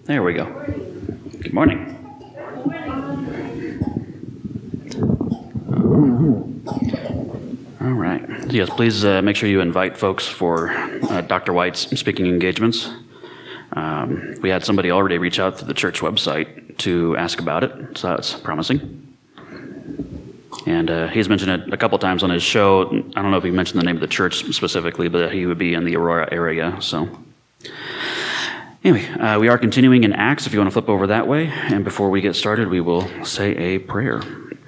There we go. Good morning. All right. Yes, please make sure you invite folks for Dr. White's speaking engagements. We had somebody already reach out to the church website to ask about it, so that's promising. And he's mentioned it a couple times on his show. I don't know if he mentioned the name of the church specifically, but he would be in the Aurora area. So anyway, we are continuing in Acts, if you want to flip over that way. And before we get started, we will say a prayer.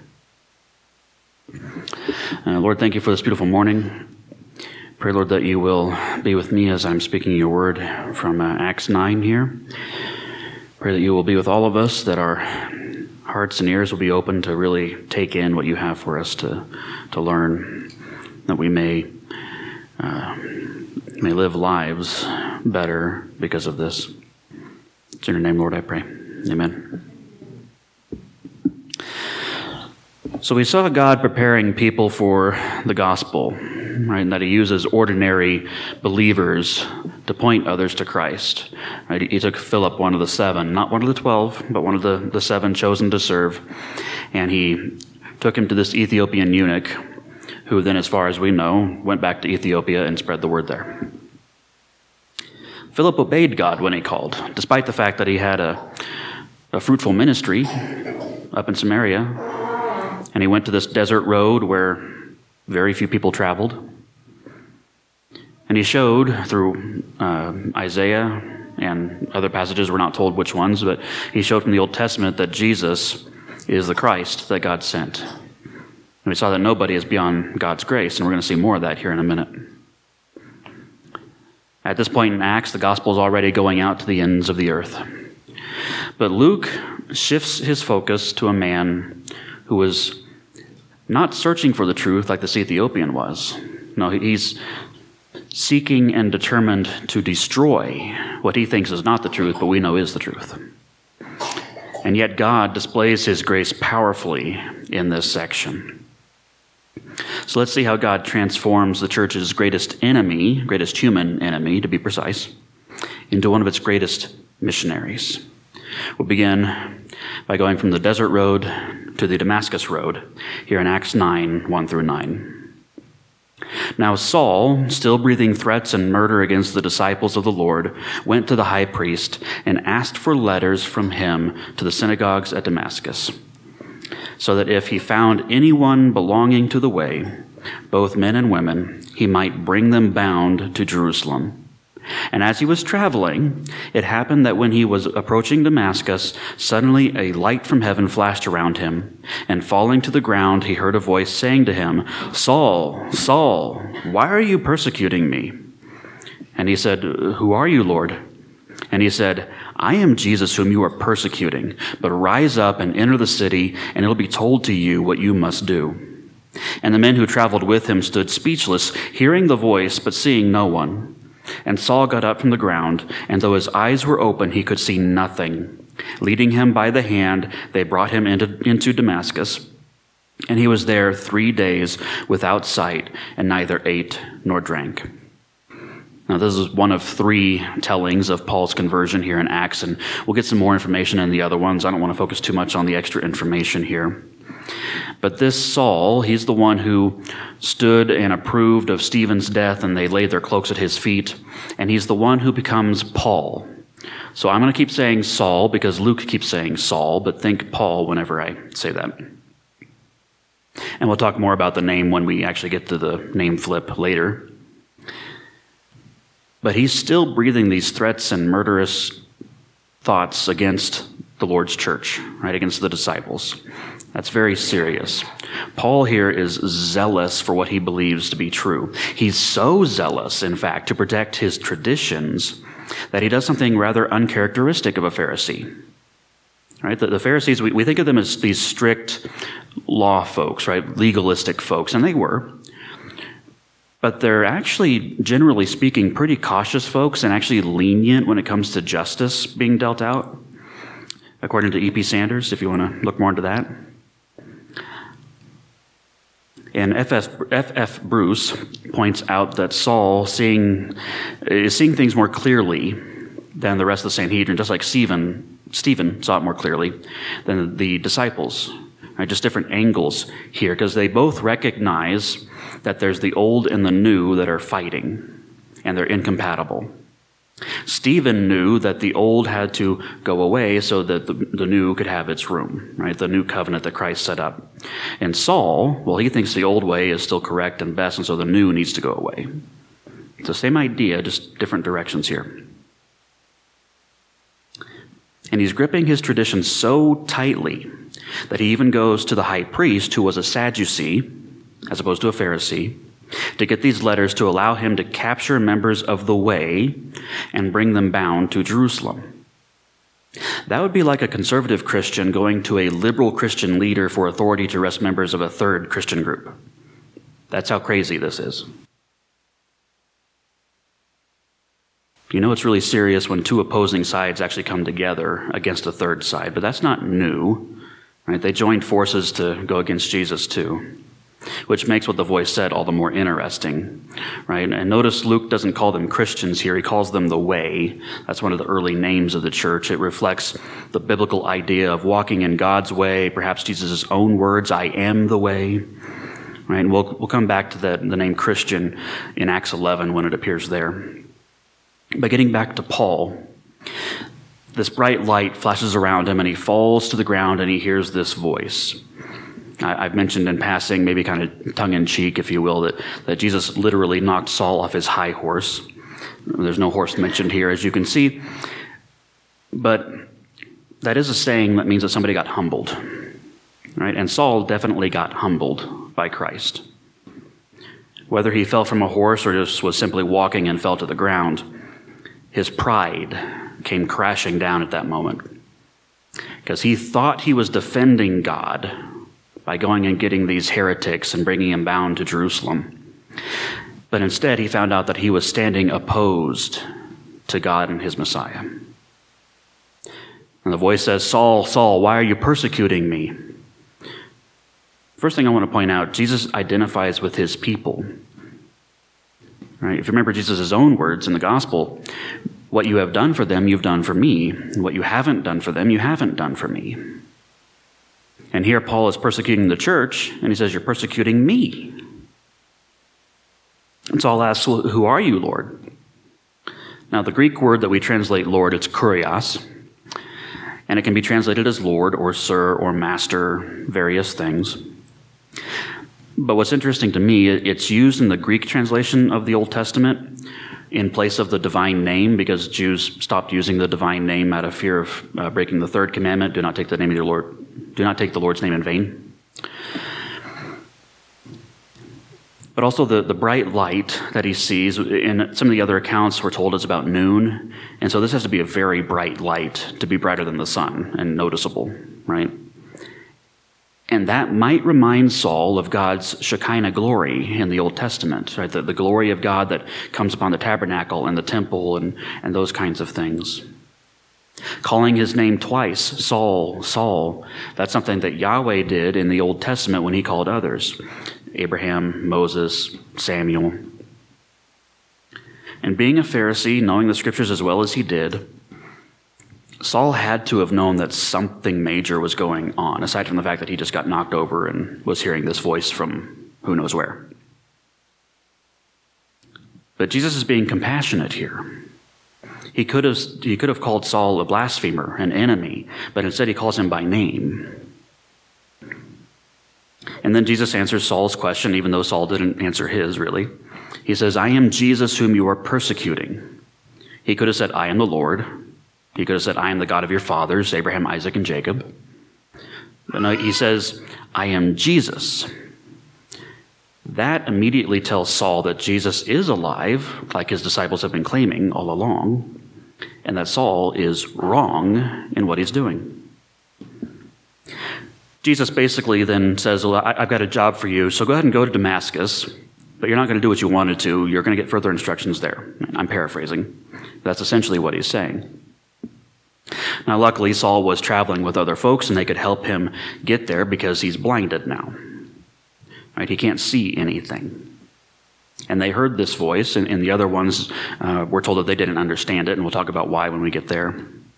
Lord, thank you for this beautiful morning. Pray, Lord, that you will be with me as I'm speaking your word from Acts 9 here. Pray that you will be with all of us, that our hearts and ears will be open to really take in what you have for us to learn, that we may live lives better because of this. It's in your name, Lord, I pray. Amen. So we saw God preparing people for the gospel, right? And that he uses ordinary believers to point others to Christ. Right? He took Philip, one of the 7, not one of the 12, but one of the 7 chosen to serve. And he took him to this Ethiopian eunuch, who then, as far as we know, went back to Ethiopia and spread the word there. Philip obeyed God when he called, despite the fact that he had a fruitful ministry up in Samaria. And he went to this desert road where very few people traveled. And he showed through Isaiah and other passages, we're not told which ones, but he showed from the Old Testament that Jesus is the Christ that God sent. And we saw that nobody is beyond God's grace, and we're going to see more of that here in a minute. At this point in Acts, the gospel is already going out to the ends of the earth. But Luke shifts his focus to a man who was not searching for the truth like this Ethiopian was. No, he's seeking and determined to destroy what he thinks is not the truth, but we know is the truth. And yet God displays his grace powerfully in this section. So let's see how God transforms the church's greatest enemy, greatest human enemy, to be precise, into one of its greatest missionaries. We'll begin by going from the desert road to the Damascus road, here in Acts 9, 1 through 9. Now Saul, still breathing threats and murder against the disciples of the Lord, went to the high priest and asked for letters from him to the synagogues at Damascus, so that if he found anyone belonging to the way, both men and women, he might bring them bound to Jerusalem. And as he was traveling, it happened that when he was approaching Damascus, suddenly a light from heaven flashed around him, and falling to the ground, he heard a voice saying to him, "Saul, Saul, why are you persecuting me?" And he said, "Who are you, Lord?" And he said, "I am Jesus whom you are persecuting, but rise up and enter the city, and it will be told to you what you must do." And the men who traveled with him stood speechless, hearing the voice, but seeing no one. And Saul got up from the ground, and though his eyes were open, he could see nothing. Leading him by the hand, they brought him into Damascus. And he was there 3 days without sight, and neither ate nor drank. Now, this is one of 3 tellings of Paul's conversion here in Acts, and we'll get some more information in the other ones. I don't want to focus too much on the extra information here. But this Saul, he's the one who stood and approved of Stephen's death, and they laid their cloaks at his feet, and he's the one who becomes Paul. So I'm going to keep saying Saul because Luke keeps saying Saul, but think Paul whenever I say that. And we'll talk more about the name when we actually get to the name flip later. But he's still breathing these threats and murderous thoughts against the Lord's church, right, against the disciples. That's very serious. Paul here is zealous for what he believes to be true. He's so zealous, in fact, to protect his traditions that he does something rather uncharacteristic of a Pharisee. Right? The Pharisees, we think of them as these strict law folks, right? Legalistic folks, and they were. But they're actually, generally speaking, pretty cautious folks and actually lenient when it comes to justice being dealt out, according to E.P. Sanders, if you want to look more into that. And F.F. Bruce points out that Saul is seeing things more clearly than the rest of the Sanhedrin, just like Stephen saw it more clearly than the disciples. Right? Just different angles here, because they both recognize that there's the old and the new that are fighting, and they're incompatible. Stephen knew that the old had to go away so that the new could have its room, right? The new covenant that Christ set up. And Saul, well, he thinks the old way is still correct and best, and so the new needs to go away. It's the same idea, just different directions here. And he's gripping his tradition so tightly that he even goes to the high priest, who was a Sadducee, as opposed to a Pharisee, to get these letters to allow him to capture members of the way and bring them bound to Jerusalem. That would be like a conservative Christian going to a liberal Christian leader for authority to arrest members of a third Christian group. That's how crazy this is. You know it's really serious when two opposing sides actually come together against a third side, but that's not new, right? They joined forces to go against Jesus too, which makes what the voice said all the more interesting, right? And notice Luke doesn't call them Christians here. He calls them the Way. That's one of the early names of the church. It reflects the biblical idea of walking in God's way, perhaps Jesus' own words, I am the way, right? And we'll come back to the name Christian in Acts 11 when it appears there. But getting back to Paul, this bright light flashes around him and he falls to the ground and he hears this voice. I've mentioned in passing, maybe kind of tongue-in-cheek, if you will, that Jesus literally knocked Saul off his high horse. There's no horse mentioned here, as you can see. But that is a saying that means that somebody got humbled, right? And Saul definitely got humbled by Christ. Whether he fell from a horse or just was simply walking and fell to the ground, his pride came crashing down at that moment, because he thought he was defending God by going and getting these heretics and bringing them bound to Jerusalem. But instead, he found out that he was standing opposed to God and his Messiah. And the voice says, Saul, Saul, why are you persecuting me? First thing I want to point out, Jesus identifies with his people. Right? If you remember Jesus' own words in the gospel, what you have done for them, you've done for me. And what you haven't done for them, you haven't done for me. And here Paul is persecuting the church, and he says, you're persecuting me. And Saul asks, well, who are you, Lord? Now, the Greek word that we translate Lord, it's kurios, and it can be translated as Lord or Sir or Master, various things. But what's interesting to me, it's used in the Greek translation of the Old Testament in place of the divine name, because Jews stopped using the divine name out of fear of breaking the third commandment, do not take the name of your Lord. Do not take the Lord's name in vain. But also the bright light that he sees, in some of the other accounts we're told it's about noon. And so this has to be a very bright light, to be brighter than the sun and noticeable, right? And that might remind Saul of God's Shekinah glory in the Old Testament, right? The glory of God that comes upon the tabernacle and the temple and those kinds of things. Calling his name twice, Saul, Saul, that's something that Yahweh did in the Old Testament when he called others. Abraham, Moses, Samuel. And being a Pharisee, knowing the scriptures as well as he did, Saul had to have known that something major was going on, aside from the fact that he just got knocked over and was hearing this voice from who knows where. But Jesus is being compassionate here. He could have called Saul a blasphemer, an enemy, but instead he calls him by name. And then Jesus answers Saul's question, even though Saul didn't answer his, really. He says, I am Jesus whom you are persecuting. He could have said, I am the Lord. He could have said, I am the God of your fathers, Abraham, Isaac, and Jacob. But no, he says, I am Jesus. That immediately tells Saul that Jesus is alive, like his disciples have been claiming all along, and that Saul is wrong in what he's doing. Jesus basically then says, well, I've got a job for you, so go ahead and go to Damascus, but you're not going to do what you wanted to. You're going to get further instructions there. I'm paraphrasing. That's essentially what he's saying. Now, luckily, Saul was traveling with other folks, and they could help him get there because he's blinded now. Right? He can't see anything. And they heard this voice, and the other ones were told that they didn't understand it, and we'll talk about why when we get there.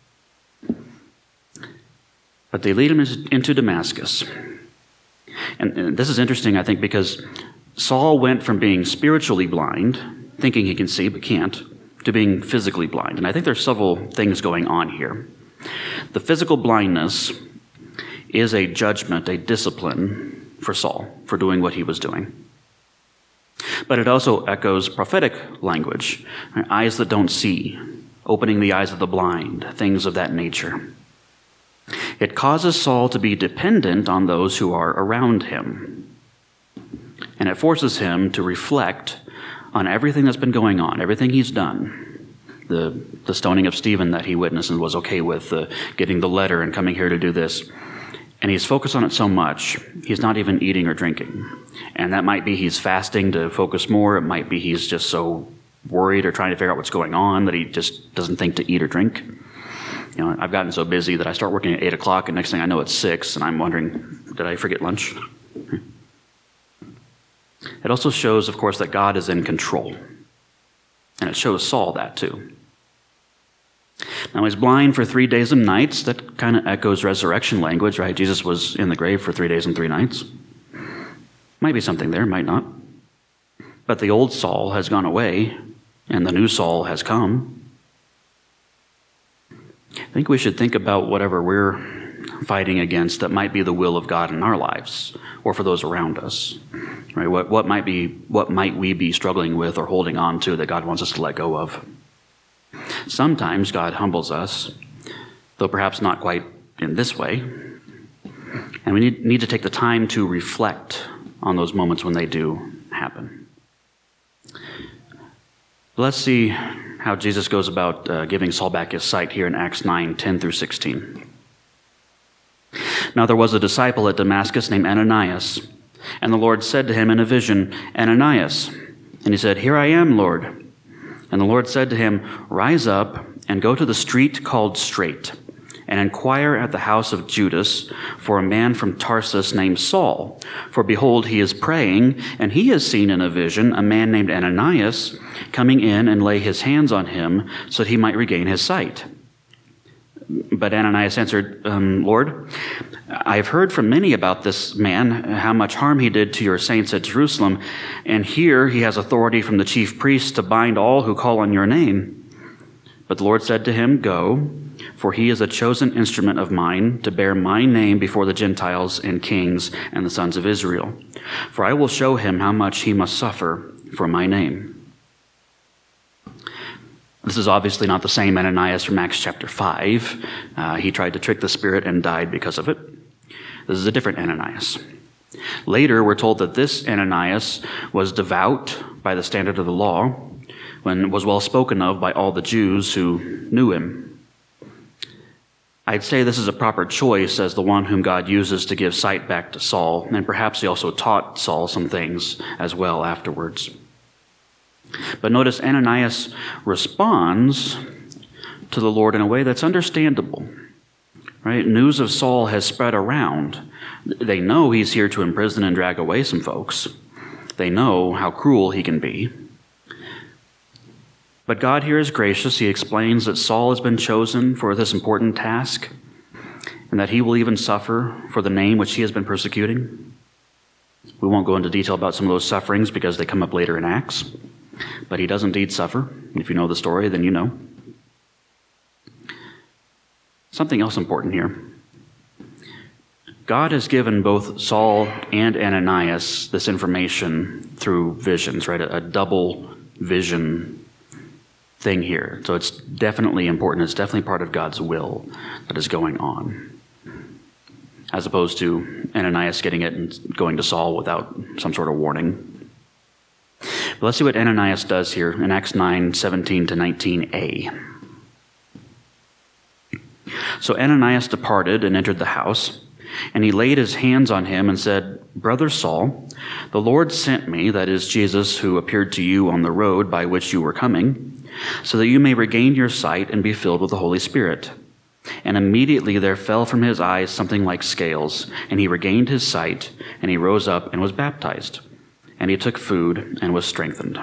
But they lead him into Damascus. And this is interesting, I think, because Saul went from being spiritually blind, thinking he can see but can't, to being physically blind. And I think there's several things going on here. The physical blindness is a judgment, a discipline for Saul for doing what he was doing. But it also echoes prophetic language, right? Eyes that don't see, opening the eyes of the blind, things of that nature. It causes Saul to be dependent on those who are around him. And it forces him to reflect on everything that's been going on, everything he's done. The stoning of Stephen that he witnessed and was okay with, getting the letter and coming here to do this. And he's focused on it so much, he's not even eating or drinking. And that might be he's fasting to focus more. It might be he's just so worried or trying to figure out what's going on that he just doesn't think to eat or drink. You know, I've gotten so busy that I start working at 8 o'clock, and next thing I know it's 6, and I'm wondering, did I forget lunch? It also shows, of course, that God is in control. And it shows Saul that too. Now, he's blind for 3 days and nights. That kind of echoes resurrection language, right? Jesus was in the grave for 3 days and 3 nights. Might be something there, might not. But the old Saul has gone away, and the new Saul has come. I think we should think about whatever we're fighting against that might be the will of God in our lives, or for those around us. Right? What might we be struggling with or holding on to that God wants us to let go of? Sometimes God humbles us, though perhaps not quite in this way. And we need to take the time to reflect on those moments when they do happen. Let's see how Jesus goes about giving Saul back his sight here in Acts 9:10 through 16. Now there was a disciple at Damascus named Ananias, and the Lord said to him in a vision, "Ananias." And he said, "Here I am, Lord." And the Lord said to him, "Rise up and go to the street called Straight, and inquire at the house of Judas for a man from Tarsus named Saul. For behold, he is praying, and he has seen in a vision a man named Ananias coming in and lay his hands on him so that he might regain his sight." But Ananias answered, "Lord, I have heard from many about this man, how much harm he did to your saints at Jerusalem, and here he has authority from the chief priests to bind all who call on your name." But the Lord said to him, "Go, for he is a chosen instrument of mine to bear my name before the Gentiles and kings and the sons of Israel. For I will show him how much he must suffer for my name." This is obviously not the same Ananias from Acts chapter 5. He tried to trick the Spirit and died because of it. This is a different Ananias. Later, we're told that this Ananias was devout by the standard of the law, and was well spoken of by all the Jews who knew him. I'd say this is a proper choice as the one whom God uses to give sight back to Saul, and perhaps he also taught Saul some things as well afterwards. But notice Ananias responds to the Lord in a way that's understandable. Right? News of Saul has spread around. They know he's here to imprison and drag away some folks. They know how cruel he can be. But God here is gracious. He explains that Saul has been chosen for this important task, and that he will even suffer for the name which he has been persecuting. We won't go into detail about some of those sufferings because they come up later in Acts. But he does indeed suffer. If you know the story, then you know. Something else important here. God has given both Saul and Ananias this information through visions, right? A double vision thing here. So it's definitely important. It's definitely part of God's will that is going on, as opposed to Ananias getting it and going to Saul without some sort of warning. But let's see what Ananias does here in Acts 9:17 to 19a. So Ananias departed and entered the house, and he laid his hands on him and said, "Brother Saul, the Lord sent me," that is Jesus who appeared to you on the road by which you were coming, "so that you may regain your sight and be filled with the Holy Spirit." And immediately there fell from his eyes something like scales, and he regained his sight, and he rose up and was baptized. and he took food and was strengthened.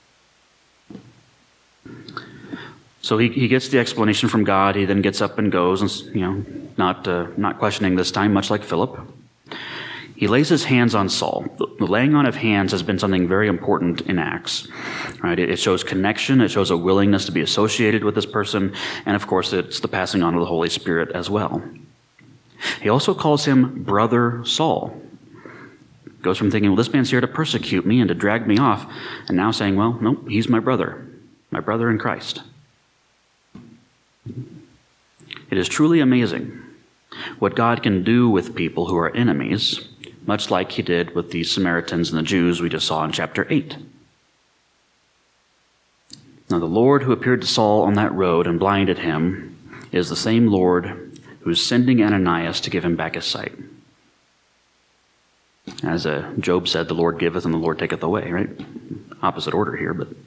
So he gets the explanation from God. He then gets up and goes, and not questioning this time, much like Philip. He lays his hands on Saul. The laying on of hands has been something very important in Acts. Right? It shows connection. It shows a willingness to be associated with this person. And of course, it's the passing on of the Holy Spirit as well. He also calls him Brother Saul. Goes from thinking, well, this man's here to persecute me and to drag me off, and now saying, well, no, he's my brother in Christ. It is truly amazing what God can do with people who are enemies, much like he did with the Samaritans and the Jews we just saw in chapter 8. Now, the Lord who appeared to Saul on that road and blinded him is the same Lord who is sending Ananias to give him back his sight. As Job said, the Lord giveth and the Lord taketh away, right? Opposite order here, but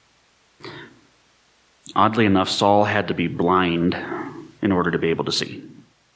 oddly enough, Saul had to be blind in order to be able to see.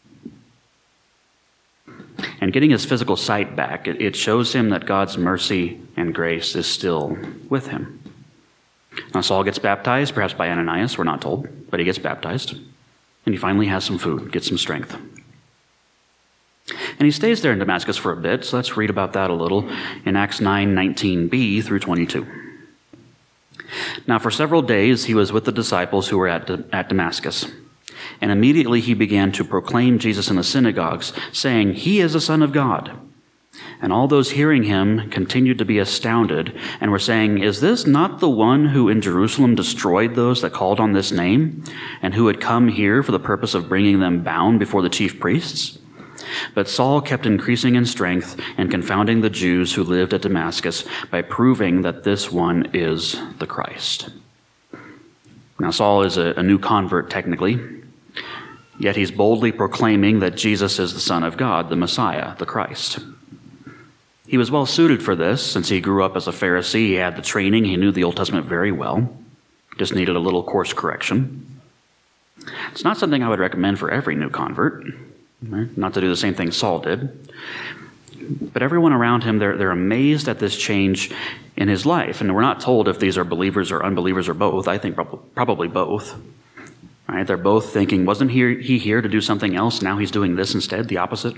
And getting his physical sight back, it shows him that God's mercy and grace is still with him. Now, Saul gets baptized, perhaps by Ananias, we're not told, but he gets baptized. And he finally has some food, gets some strength. And he stays there in Damascus for a bit, so let's read about that a little in Acts 9:19b through 22. Now, for several days he was with the disciples who were at Damascus. And immediately he began to proclaim Jesus in the synagogues, saying, "He is the Son of God." And all those hearing him continued to be astounded and were saying, "Is this not the one who in Jerusalem destroyed those that called on this name, and who had come here for the purpose of bringing them bound before the chief priests?" But Saul kept increasing in strength and confounding the Jews who lived at Damascus by proving that this one is the Christ. Now, Saul is a new convert technically, yet he's boldly proclaiming that Jesus is the Son of God, the Messiah, the Christ. He was well suited for this since he grew up as a Pharisee. He had the training. He knew the Old Testament very well. Just needed a little course correction. It's not something I would recommend for every new convert, right? Not to do the same thing Saul did. But everyone around him, they're amazed at this change in his life. And we're not told if these are believers or unbelievers or both. I think probably both. Right? They're both thinking, wasn't he here to do something else? Now he's doing this instead, the opposite.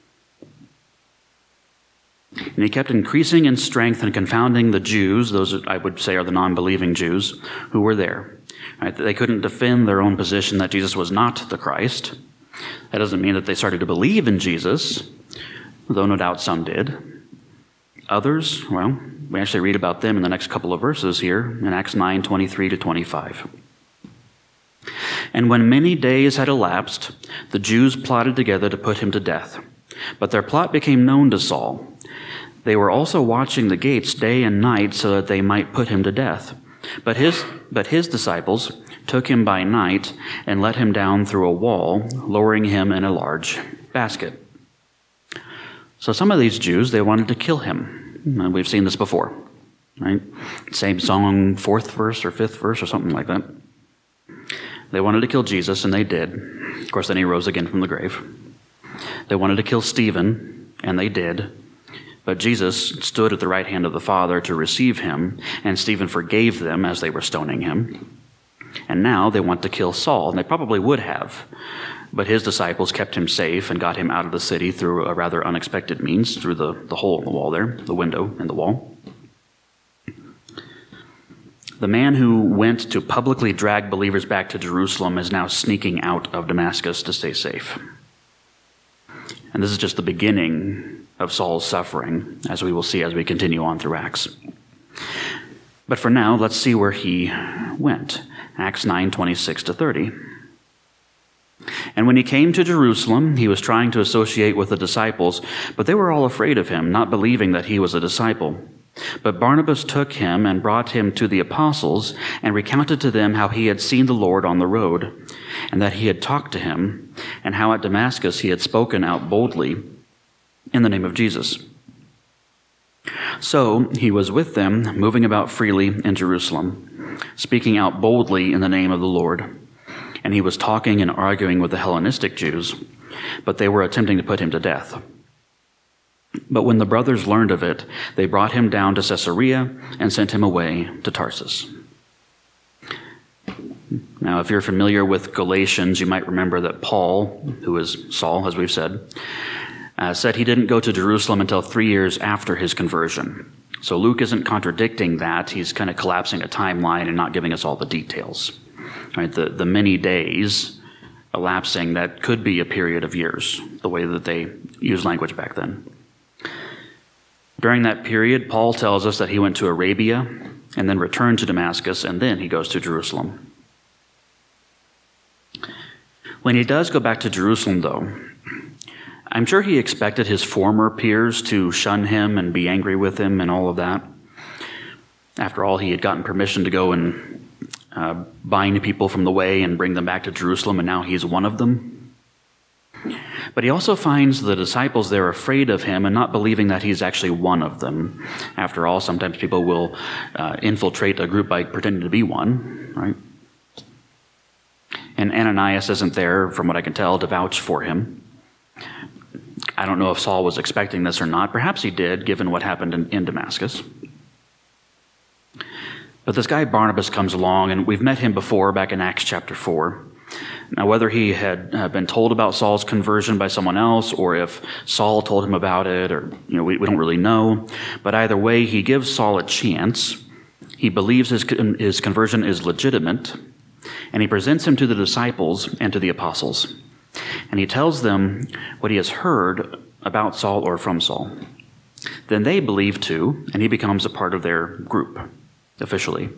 And he kept increasing in strength and confounding the Jews, those I would say are the non-believing Jews, who were there. Right? They couldn't defend their own position that Jesus was not the Christ. That doesn't mean that they started to believe in Jesus, though no doubt some did. Others, well, we actually read about them in the next couple of verses here in Acts 9:23 to 25. And when many days had elapsed, the Jews plotted together to put him to death. But their plot became known to Saul. They were also watching the gates day and night so that they might put him to death. But his disciples took him by night and let him down through a wall, lowering him in a large basket. So some of these Jews, they wanted to kill him. And we've seen this before, right? Same song, 4th verse or 5th verse or something like that. They wanted to kill Jesus, and they did. Of course, then he rose again from the grave. They wanted to kill Stephen, and they did. But Jesus stood at the right hand of the Father to receive him, and Stephen forgave them as they were stoning him. And now they want to kill Saul, and they probably would have. But his disciples kept him safe and got him out of the city through a rather unexpected means, through the hole in the wall there, the window in the wall. The man who went to publicly drag believers back to Jerusalem is now sneaking out of Damascus to stay safe. And this is just the beginning of Saul's suffering, as we will see as we continue on through Acts. But for now, let's see where he went. Acts 9:26 to 30. And when he came to Jerusalem, he was trying to associate with the disciples, but they were all afraid of him, not believing that he was a disciple. But Barnabas took him and brought him to the apostles and recounted to them how he had seen the Lord on the road, and that he had talked to him, and how at Damascus he had spoken out boldly in the name of Jesus. So he was with them, moving about freely in Jerusalem, speaking out boldly in the name of the Lord. And he was talking and arguing with the Hellenistic Jews, but they were attempting to put him to death. But when the brothers learned of it, they brought him down to Caesarea and sent him away to Tarsus. Now, if you're familiar with Galatians, you might remember that Paul, who is Saul, as we've said he didn't go to Jerusalem until 3 years after his conversion. So Luke isn't contradicting that. He's kind of collapsing a timeline and not giving us all the details. Right? The many days elapsing, that could be a period of years, the way that they used language back then. During that period, Paul tells us that he went to Arabia and then returned to Damascus, and then he goes to Jerusalem. When he does go back to Jerusalem, though, I'm sure he expected his former peers to shun him and be angry with him and all of that. After all, he had gotten permission to go and bind people from the way and bring them back to Jerusalem, and now he's one of them. But he also finds the disciples there afraid of him and not believing that he's actually one of them. After all, sometimes people will infiltrate a group by pretending to be one, right? And Ananias isn't there, from what I can tell, to vouch for him. I don't know if Saul was expecting this or not. Perhaps he did, given what happened in Damascus. But this guy Barnabas comes along, and we've met him before back in Acts chapter 4. Now, whether he had been told about Saul's conversion by someone else, or if Saul told him about it, or we don't really know. But either way, he gives Saul a chance. He believes his conversion is legitimate, and he presents him to the disciples and to the apostles. And he tells them what he has heard about Saul or from Saul. Then they believe too, and he becomes a part of their group, officially.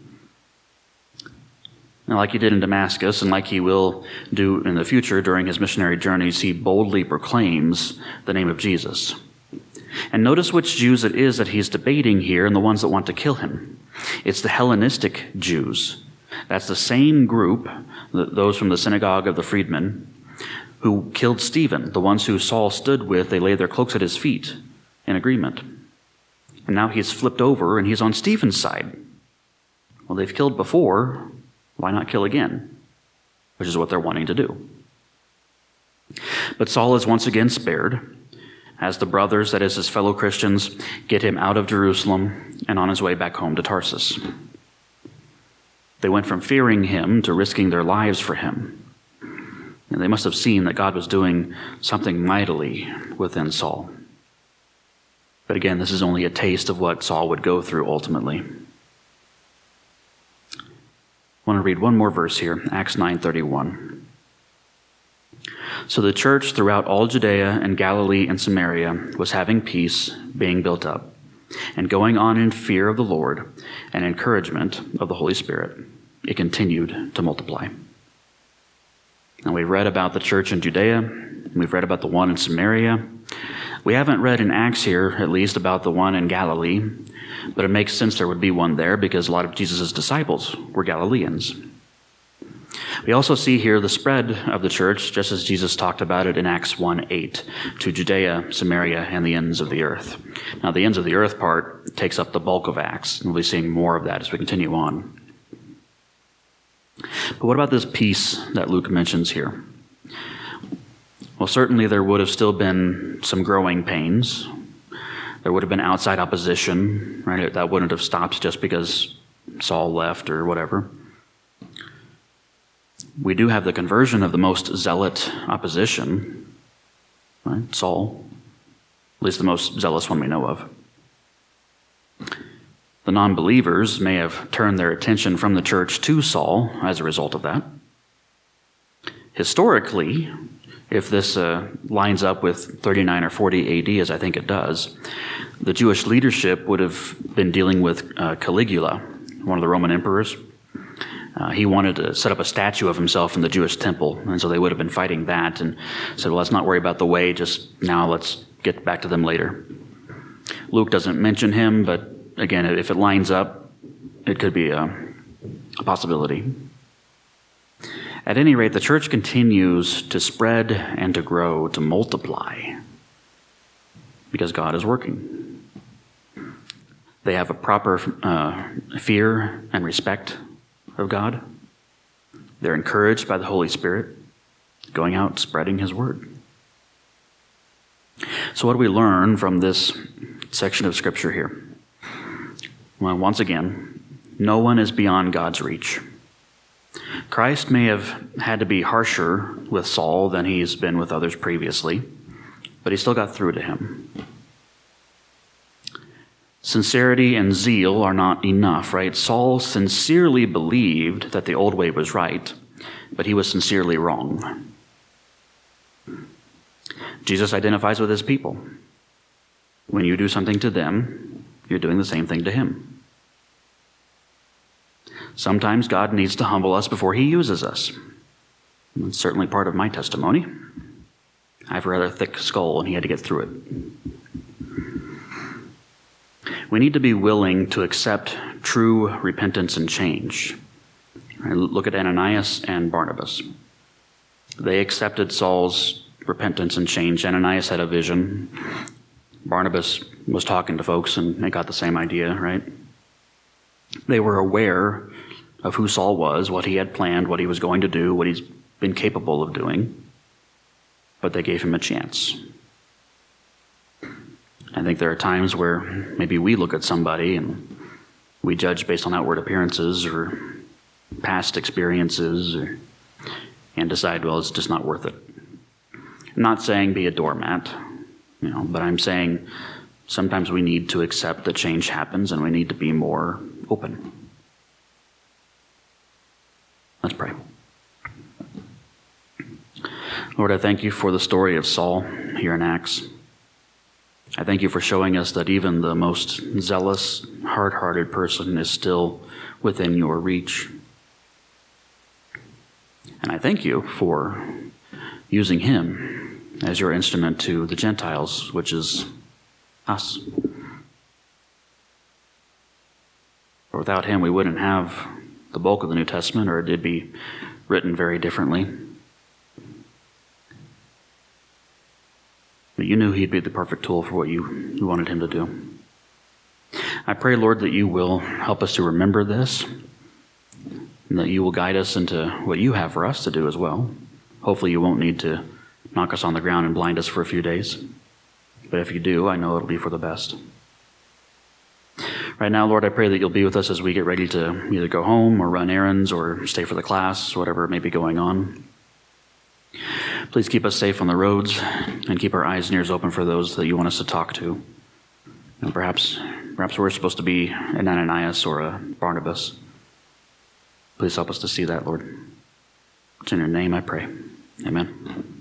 And like he did in Damascus, and like he will do in the future during his missionary journeys, he boldly proclaims the name of Jesus. And notice which Jews it is that he's debating here and the ones that want to kill him. It's the Hellenistic Jews. That's the same group, those from the synagogue of the freedmen, who killed Stephen, the ones who Saul stood with. They laid their cloaks at his feet in agreement. And now he's flipped over and he's on Stephen's side. Well, they've killed before. Why not kill again? Which is what they're wanting to do. But Saul is once again spared as the brothers, that is his fellow Christians, get him out of Jerusalem and on his way back home to Tarsus. They went from fearing him to risking their lives for him. And they must have seen that God was doing something mightily within Saul. But again, this is only a taste of what Saul would go through ultimately. I want to read one more verse here, Acts 9:31. So the church throughout all Judea and Galilee and Samaria was having peace, being built up, and going on in fear of the Lord and encouragement of the Holy Spirit. It continued to multiply. Now, we've read about the church in Judea, and we've read about the one in Samaria. We haven't read in Acts here, at least, about the one in Galilee, but it makes sense there would be one there because a lot of Jesus' disciples were Galileans. We also see here the spread of the church, just as Jesus talked about it in Acts 1:8, to Judea, Samaria, and the ends of the earth. Now, the ends of the earth part takes up the bulk of Acts, and we'll be seeing more of that as we continue on. But what about this peace that Luke mentions here? Well, certainly there would have still been some growing pains. There would have been outside opposition, right? That wouldn't have stopped just because Saul left or whatever. We do have the conversion of the most zealot opposition, right? Saul, at least the most zealous one we know of. The non-believers may have turned their attention from the church to Saul as a result of that. Historically, if this lines up with 39 or 40 AD, as I think it does, the Jewish leadership would have been dealing with Caligula, one of the Roman emperors. He wanted to set up a statue of himself in the Jewish temple, and so they would have been fighting that and said, well, let's not worry about the way, just now let's get back to them later. Luke doesn't mention him, but again, if it lines up, it could be a possibility. At any rate, the church continues to spread and to grow, to multiply, because God is working. They have a proper fear and respect of God. They're encouraged by the Holy Spirit, going out spreading his word. So what do we learn from this section of Scripture here? Well, once again, no one is beyond God's reach. Christ may have had to be harsher with Saul than he's been with others previously, but he still got through to him. Sincerity and zeal are not enough, right? Saul sincerely believed that the old way was right, but he was sincerely wrong. Jesus identifies with his people. When you do something to them, you're doing the same thing to him. Sometimes God needs to humble us before he uses us. That's certainly part of my testimony. I have a rather thick skull, and he had to get through it. We need to be willing to accept true repentance and change. Right? Look at Ananias and Barnabas. They accepted Saul's repentance and change. Ananias had a vision. Barnabas was talking to folks, and they got the same idea, right? They were aware of who Saul was, what he had planned, what he was going to do, what he's been capable of doing, but they gave him a chance. I think there are times where maybe we look at somebody and we judge based on outward appearances or past experiences and decide, well, it's just not worth it. I'm not saying be a doormat, but I'm saying sometimes we need to accept that change happens and we need to be more open. Let's pray. Lord, I thank you for the story of Saul here in Acts. I thank you for showing us that even the most zealous, hard-hearted person is still within your reach. And I thank you for using him as your instrument to the Gentiles, which is us. For without him, we wouldn't have the bulk of the New Testament, or it did be written very differently. But you knew he'd be the perfect tool for what you wanted him to do. I pray, Lord, that you will help us to remember this, and that you will guide us into what you have for us to do as well. Hopefully you won't need to knock us on the ground and blind us for a few days. But if you do, I know it'll be for the best. Right now, Lord, I pray that you'll be with us as we get ready to either go home or run errands or stay for the class, whatever may be going on. Please keep us safe on the roads and keep our eyes and ears open for those that you want us to talk to. And perhaps we're supposed to be an Ananias or a Barnabas. Please help us to see that, Lord. It's in your name I pray. Amen.